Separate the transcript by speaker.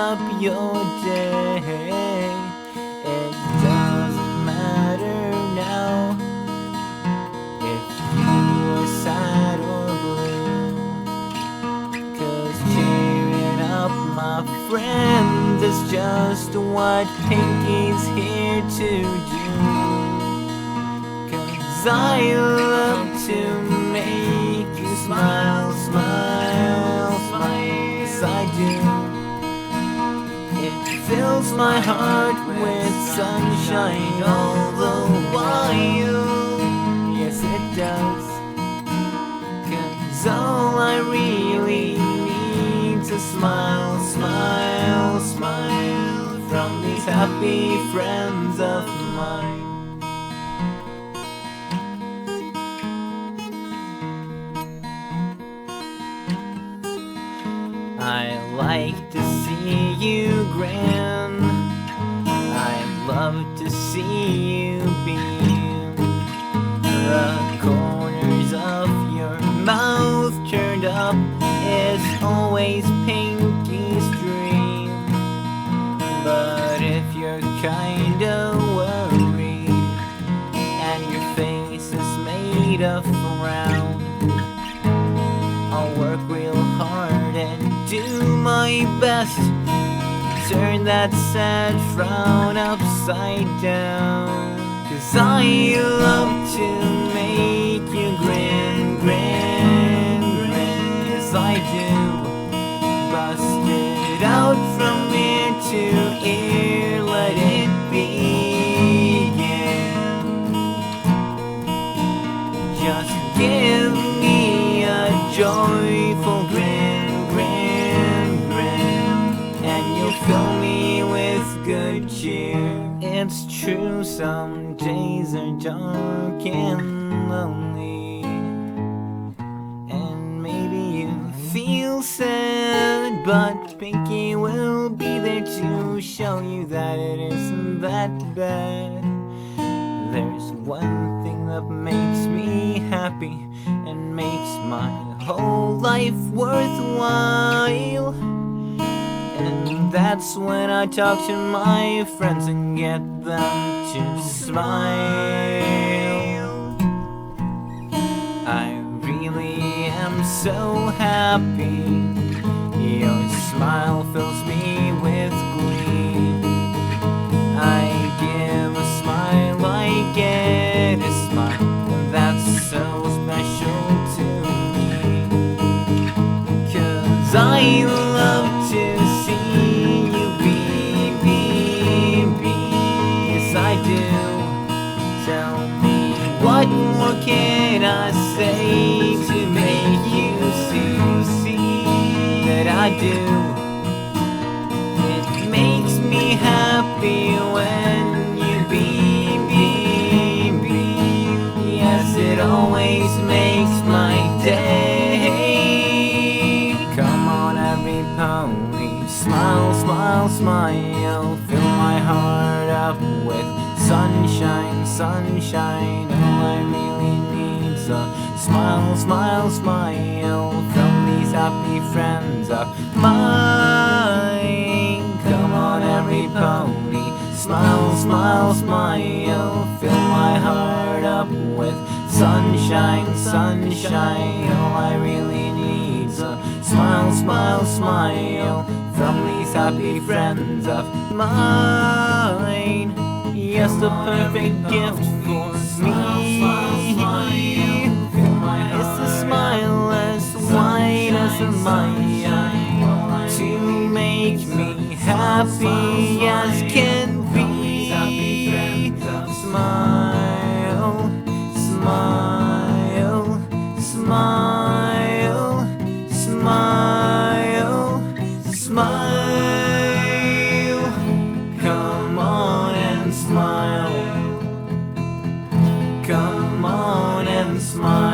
Speaker 1: up your day. It doesn't matter now if you are sad or blue, 'cause cheering up my friends is just what Pinky's here to do. 'Cause I love to make you smile, smile, smile, yes I do. It fills my heart with sunshine all the while, yes it does. 'Cause all I really need's a smile, smile, smile from these happy friends of mine. I like to see you grin, I love to see you beam. The corners of your mouth turned up is always Pinky's dream. But if you're kinda worried and your face is made of frown, I'll work real hard and do my best, turn that sad frown upside down. 'Cause I love to make you grin, grin, grin, yes I do. Bust it out from ear to ear, let it begin. Just give me a joyful grin, grin, grin, and you'll fill me with good cheer. It's true, some days are dark and lonely, and maybe you feel sad, but Pinky will be there to show you that it isn't that bad. There's one thing that makes me happy and makes my whole life worthwhile, and that's when I talk to my friends and get them to smile. I really am so happy, your smile fills me with glee. I give a smile, I get a smile, and that's so special to me. 'Cause I love to see you be, yes I do. Tell me, what more can I say to make you see that I do? It makes me happy when you beam, yes it always makes my day. Come on every pony, smile, smile, smile, fill my heart up with sunshine, sunshine. All I really need's a smile, smile, smile from these happy friends of mine. Come on every pony, smile, smile, smile, fill my heart up with sunshine, sunshine. All I really need's a smile, smile, smile from these happy friends of mine. Yes, the perfect gift for me. It's a smile as white as a mile to make me happy as can be. Smile, smile, smile, smile, smile. Come on and smile. Come on and smile.